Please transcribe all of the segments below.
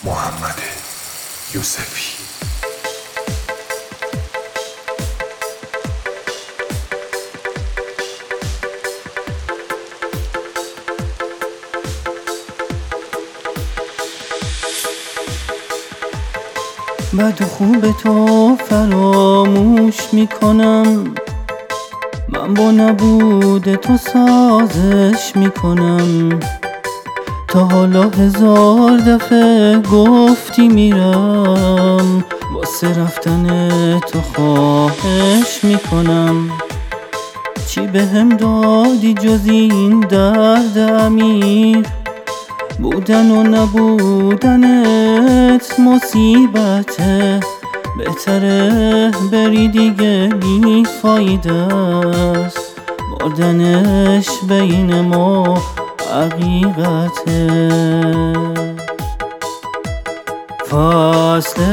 محمد یوسفی. بد و خوب تو فراموش میکنم، من با نبود تو سازش میکنم. تا حالا 1000 دفعه گفتی میرم، واسه رفتن تو خواهش میکنم. چی بهم دادی جز این درد عمیق؟ بودن و نبودنت مصیبته، بهتره بری دیگه بی فایده است، مردنش بین ما حقیقته. فصل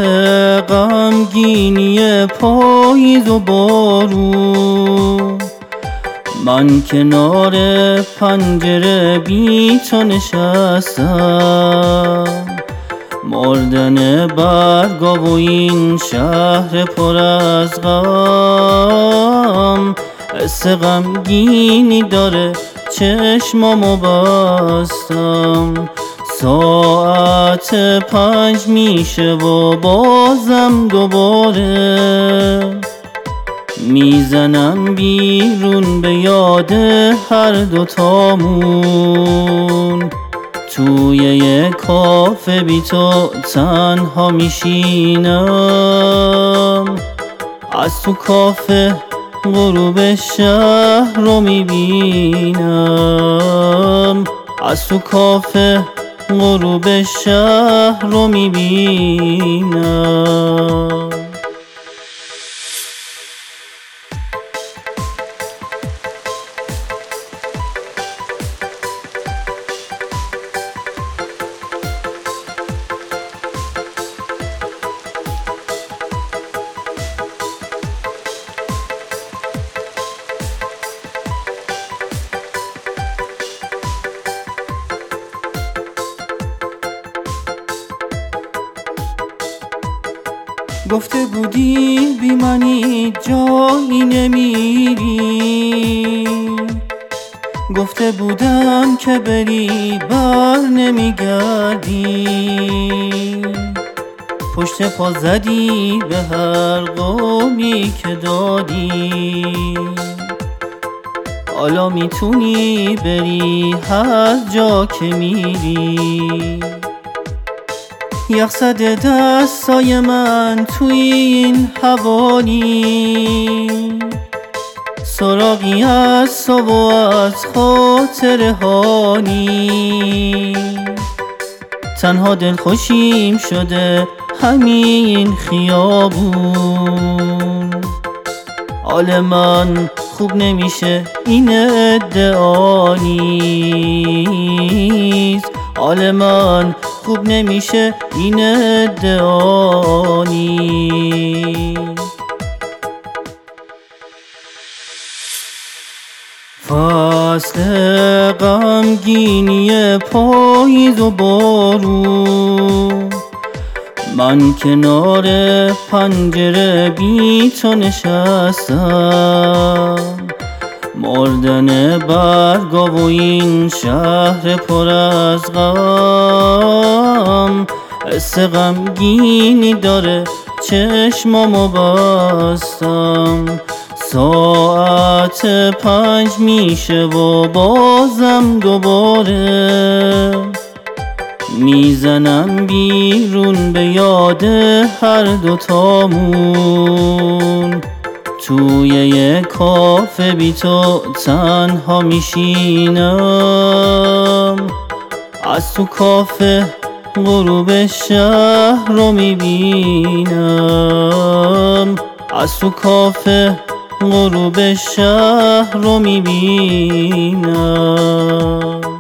غمگینی پاییز و بارون، من کنار پنجره بی تو نشستم. مردن برگا و این شهر پر از غم، حس غمگینی داره چشمامو بستم. ساعت 5 میشه و بازم دوباره میزنم بیرون به یاد هر دوتامون. توی یه کافه بی تو تنها میشینم، از تو کافه غروب شهر رو میبینم، از تو کافه غروب شهر رو میبینم. گفته بودی بی منی جایی نمیری، گفته بودم که بری بر نمیگردی. پشت پا زدی به هر قولی که دادی، حالا میتونی بری هر جا که میری. یخ زده دستای من توی این هوا نی، سراغی از تو و از خاطره ها نی. تنها دلخوشیم شده همین خیابون، حال من خوب نمیشه این ادعا نیست، حال من خوب نمیشه این ادعا نیست. فصل غمگینی پاییز و بارون، من کنار پنجره بی تو نشستم. مردن برگا و این شهر پر از غم، حس غمگینی داره چشمامو بستم. ساعت 5 میشه و بازم دوباره میزنم بیرون به یاد هر دوتامون. توی یه کافه بی تو تنها میشینم، از تو کافه غروب شهر رو میبینم، از تو کافه غروب شهر رو میبینم.